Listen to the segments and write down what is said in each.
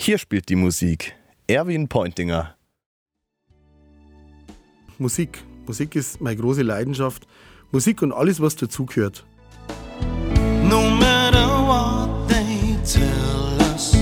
Hier spielt die Musik Erwin Pointinger. Musik ist meine große Leidenschaft. Musik und alles, was dazugehört. No matter what they tell us,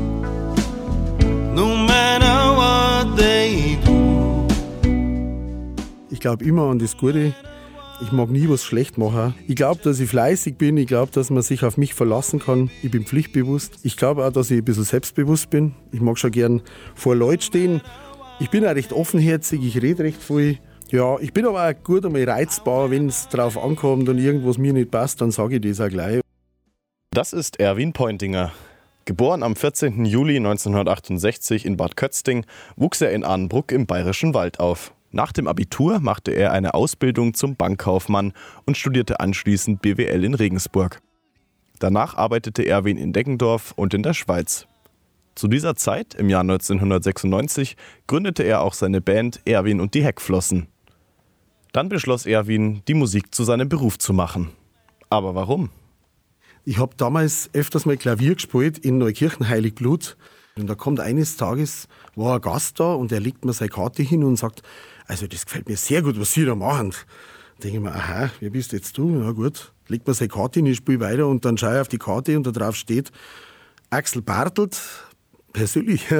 no matter what they do. Ich glaube immer an das Gute. Ich mag nie was schlecht machen. Ich glaube, dass ich fleißig bin. Ich glaube, dass man sich auf mich verlassen kann. Ich bin pflichtbewusst. Ich glaube auch, dass ich ein bisschen selbstbewusst bin. Ich mag schon gern vor Leuten stehen. Ich bin auch recht offenherzig. Ich rede recht viel. Ja, ich bin aber auch gut einmal reizbar. Wenn es drauf ankommt und irgendwas mir nicht passt, dann sage ich das auch gleich. Das ist Erwin Pointinger. Geboren am 14. Juli 1968 in Bad Kötzting, wuchs er in Arnbruck im Bayerischen Wald auf. Nach dem Abitur machte er eine Ausbildung zum Bankkaufmann und studierte anschließend BWL in Regensburg. Danach arbeitete Erwin in Deggendorf und in der Schweiz. Zu dieser Zeit, im Jahr 1996, gründete er auch seine Band Erwin und die Heckflossen. Dann beschloss Erwin, die Musik zu seinem Beruf zu machen. Aber warum? Ich habe damals öfters mal Klavier gespielt in Neukirchen Heiligblut. Und da kommt eines Tages, war ein Gast da und er legt mir seine Karte hin und sagt, also das gefällt mir sehr gut, was Sie da machen. Da denke ich mir, aha, wer bist jetzt du? Ja gut, legt mir seine Karte hin, ich spiele weiter und dann schaue ich auf die Karte und da drauf steht Axel Bartelt, persönlicher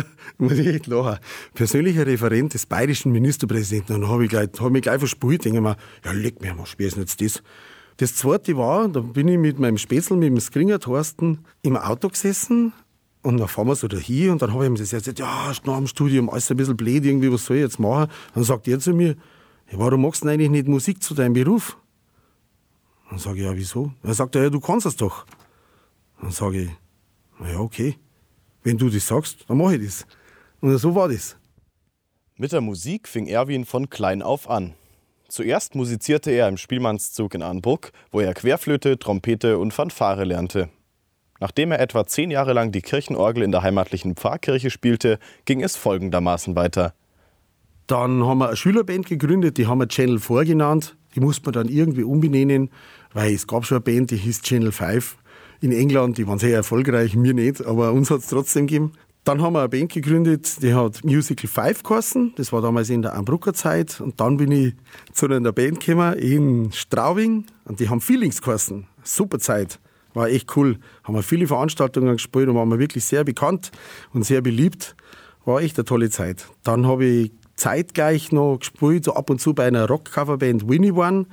Referent des bayerischen Ministerpräsidenten. Und dann habe ich mich gleich verspielt, denke ich mir, ja leg mir mal, spiel jetzt das. Das zweite war, da bin ich mit meinem Spätzl, mit dem Skringer Thorsten, im Auto gesessen. Und dann fahren wir so dahin und dann habe ich ihm das gesagt, ja, nach dem Studium, alles ein bisschen blöd, irgendwie, was soll ich jetzt machen? Dann sagt er zu mir, ja, warum machst du denn eigentlich nicht Musik zu deinem Beruf? Dann sage ich, ja, wieso? Dann sagt er, ja, du kannst es doch. Dann sage ich, na ja, okay, wenn du das sagst, dann mache ich das. Und so war das. Mit der Musik fing Erwin von klein auf an. Zuerst musizierte er im Spielmannszug in Arnbruck, wo er Querflöte, Trompete und Fanfare lernte. Nachdem er etwa 10 Jahre lang die Kirchenorgel in der heimatlichen Pfarrkirche spielte, ging es folgendermaßen weiter. Dann haben wir eine Schülerband gegründet, die haben wir Channel 4 genannt. Die musste man dann irgendwie umbenennen, weil es gab schon eine Band, die hieß Channel 5 in England. Die waren sehr erfolgreich, mir nicht, aber uns hat es trotzdem gegeben. Dann haben wir eine Band gegründet, die hat Musical 5 geheißen. Das war damals in der Arnbrucker Zeit. Und dann bin ich zu einer Band gekommen in Straubing und die haben Feelings geheißen. Super Zeit. War echt cool. Haben wir viele Veranstaltungen gespielt und waren wir wirklich sehr bekannt und sehr beliebt. War echt eine tolle Zeit. Dann habe ich zeitgleich noch gespielt, so ab und zu bei einer Rockcoverband Winnie One.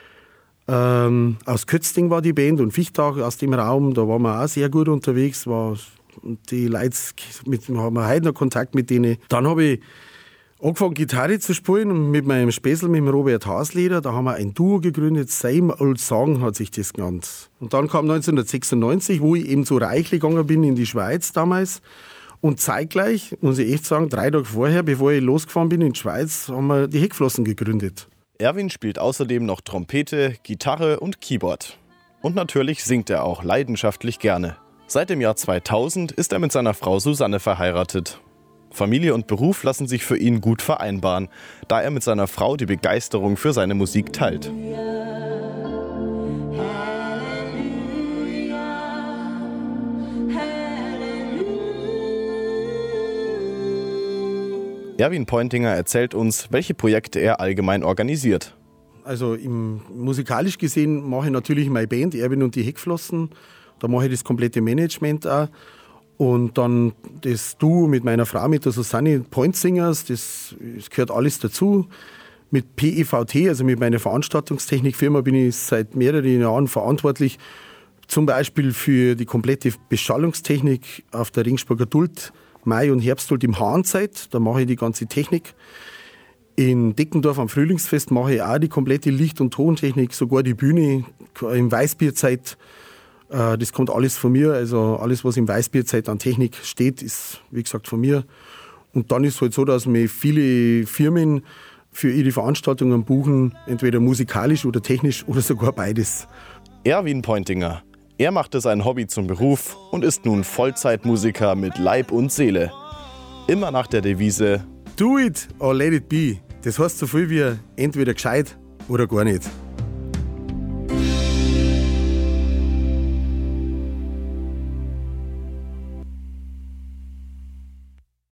Aus Kötzting war die Band und Fichtach aus dem Raum. Da waren wir auch sehr gut unterwegs. Die Leute, haben wir heute noch Kontakt mit denen. Dann habe ich angefangen, Gitarre zu spielen und mit meinem Späßl, mit dem Robert Hasleder, da haben wir ein Duo gegründet, Same Old Song hat sich das genannt. Und dann kam 1996, wo ich eben zu Reichli gegangen bin in die Schweiz damals. Und zeitgleich, muss ich echt sagen, 3 Tage vorher, bevor ich losgefahren bin in die Schweiz, haben wir die Heckflossen gegründet. Erwin spielt außerdem noch Trompete, Gitarre und Keyboard. Und natürlich singt er auch leidenschaftlich gerne. Seit dem Jahr 2000 ist er mit seiner Frau Susanne verheiratet. Familie und Beruf lassen sich für ihn gut vereinbaren, da er mit seiner Frau die Begeisterung für seine Musik teilt. Erwin Pointinger erzählt uns, welche Projekte er allgemein organisiert. Also musikalisch gesehen mache ich natürlich meine Band, Erwin und die Heckflossen. Da mache ich das komplette Management auch. Und dann das Duo mit meiner Frau, mit der Susanne Point Singers, das gehört alles dazu. Mit PEVT, also mit meiner Veranstaltungstechnikfirma, bin ich seit mehreren Jahren verantwortlich. Zum Beispiel für die komplette Beschallungstechnik auf der Ringsburger Duld, Mai- und Herbstduld im Hahnzeit. Da mache ich die ganze Technik. In Deckendorf am Frühlingsfest mache ich auch die komplette Licht- und Tontechnik, sogar die Bühne im Weißbierzeit. Das kommt alles von mir, also alles, was im Weißbierzeit an Technik steht, ist, wie gesagt, von mir. Und dann ist es halt so, dass mir viele Firmen für ihre Veranstaltungen buchen, entweder musikalisch oder technisch oder sogar beides. Erwin Pointinger. Er machte sein Hobby zum Beruf und ist nun Vollzeitmusiker mit Leib und Seele. Immer nach der Devise: Do it or let it be. Das heißt so viel wie entweder gescheit oder gar nicht.